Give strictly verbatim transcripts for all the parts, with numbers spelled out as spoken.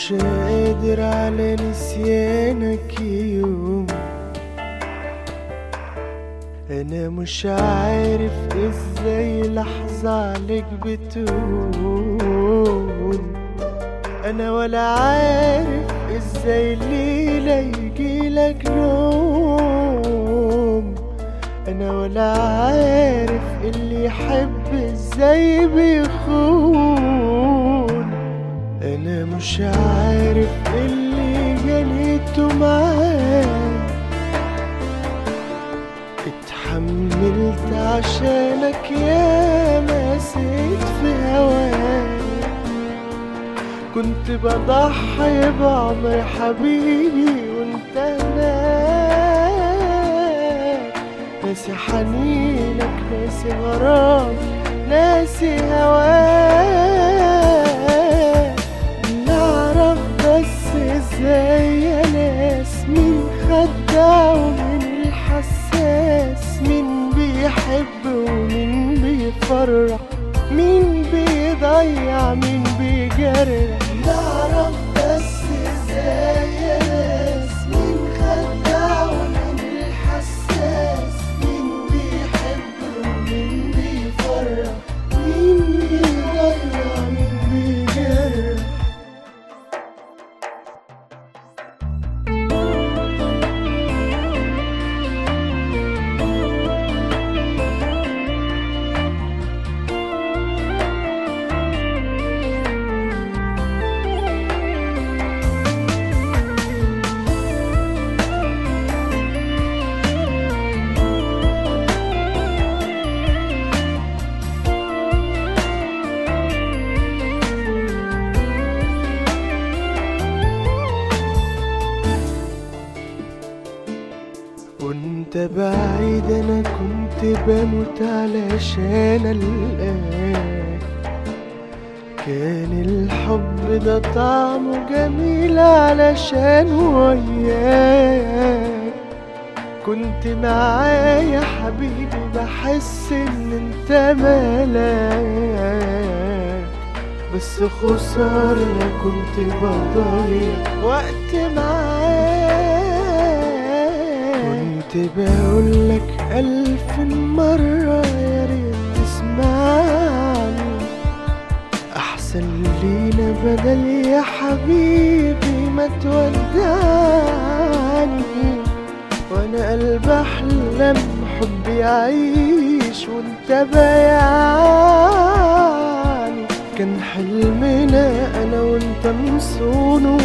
مش قادر على نسيانك يوم. انا مش عارف ازاي لحظة عليك بتهون. انا ولا عارف ازاي الليلة يجيلك نوم. انا ولا عارف اللي يحب ازاي بيخون. انا مش عارف اللي جنيته معاك. اتحملت عشانك يا مسيت في هواك. كنت بضحي بعمر حبيبي وانت هناك. ناسي حنينك، ناسي غرام، ناسي هواك. نعرف بس ازاي يا ناس مين خدع ومين الحساس، مين بيحب ومين بيفرح، مين بيضيع مين بيجرح. نعرف بس ازاي يا ناس مين خدع ومين الحساس، مين بيحب ومين بيفرح، مين بيضيع مين بيجرح. وانت بعيد انا كنت بموت علشان القاك. كان الحب ده طعمه جميل علشان وياك. كنت معايا حبيبي بحس ان انت ملاك. بس خسارة كنت بضيع وقت معاك. كنت بقولك ألف مرة يا ريت تسمعني. أحسن لينا بدل يا حبيبي ما تودعني. وأنا قلبي أحلم حبي يعيش وأنت بايعني. كان حلمنا أنا وأنت نصونه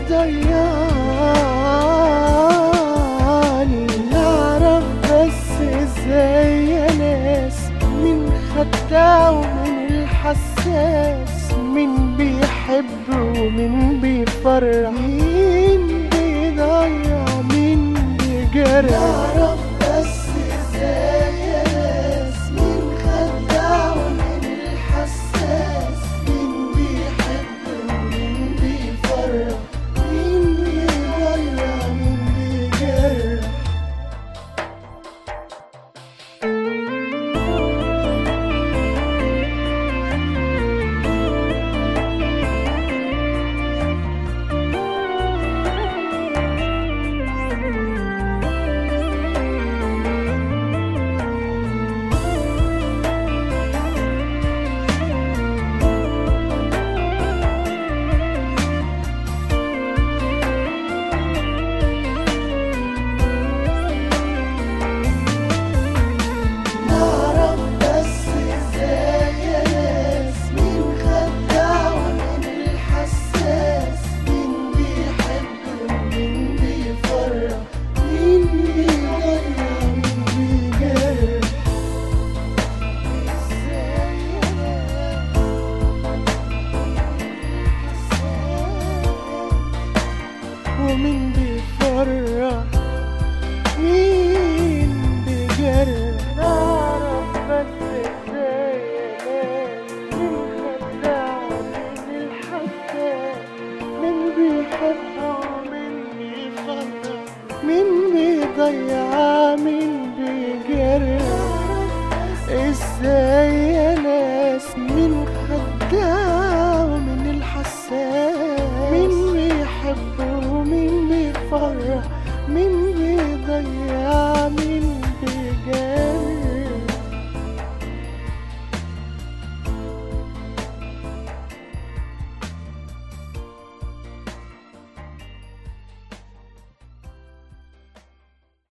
للضيعني. نعرف بس ازاي يا ناس مين خدع ومين الحساس، مين بيحب ومين بيفرح، مين بيضيع مين بيجرح. نعرف بس ازاي يا ناس مين خدع ومين الحساس، مين بيحب ومين بيفرح، مين بيضيع مين بيجرح. ومين بيفرح مين بيجرح. نعرف بس ازاي مين خدع ومين الحساس، مين بيحب ومين بيفرح، مين بيضيع مين بيجرح. ازاي